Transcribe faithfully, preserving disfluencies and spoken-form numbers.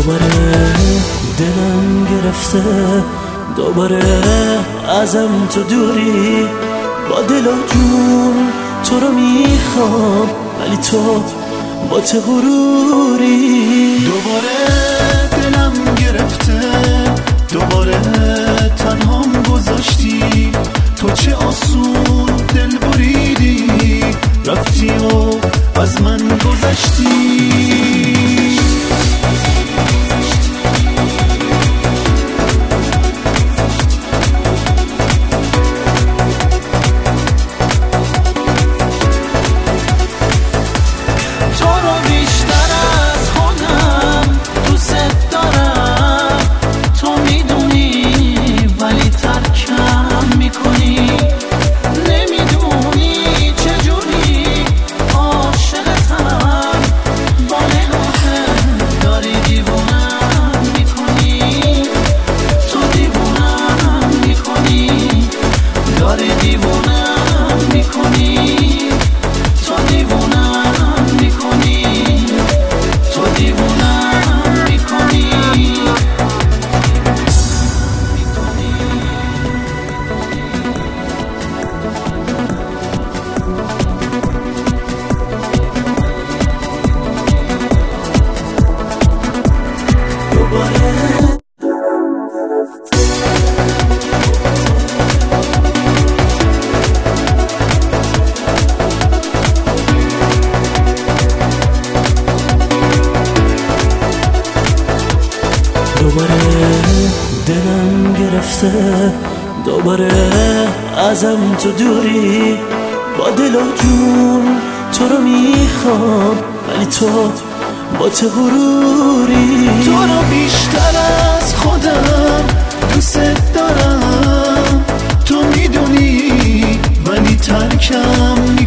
دوباره دلم گرفته، دوباره ازم تو دوری. با دل و جون تو رو میخوام، ولی تو با ته غروری. دوباره دلم گرفته، دوباره تنهام گذاشتی. تو چه آسون دل بریدی، رفتی و از من گذشتی. دوباره دلم گرفته، دوباره ازم تو دوری. با دل و جون تو رو میخوام، ولی تو با ته غروری. تو رو بیشتر از خودم دوست دارم، تو میدونی ولی ترکم